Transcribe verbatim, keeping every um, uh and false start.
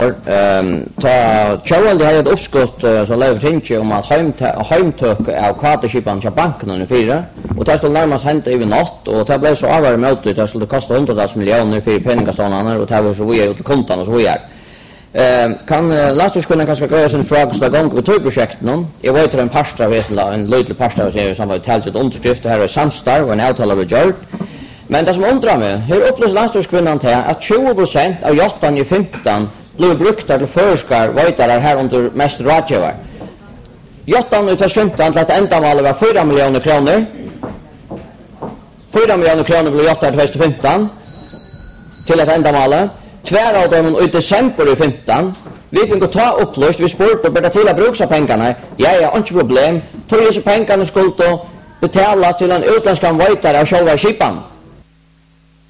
Um, ta Charles hade ett uppskott uh, som lever tinge om att heimtök av kvarteskipan till banken under fyra och det skulle närmast hända över natt och det blev så avare mot det skulle kosta hundratals miljoner för pengastonarna och det var så vi ut till kontan och så vidare. Eh kan uh, Lastus kunna kanske göra sin fråga så gång på projekt någon. Jag vet att en pastor väsen en liten pastor som som har tagit ett underskrift här är samstarv och en avtal av gjort. Men det som undrar mig, hur upplös Lastus kvinnan till att tjugo procent av jottan i femton blir brukt till förskar vajtare här under mest rådgivare. Jottan utav femton till att ändamålet var fyra miljoner kronor. fyra miljoner kronor blev jottar till femton till ett ändamålet. Tvär av dem i december i femton. Vi fick ta upplöst, vi spurt och börja till att bruka pengarna. Ja, ja, inte problem. Tog ju så pengarna skulle då betalas till en utländsk vajtare av själva skipan.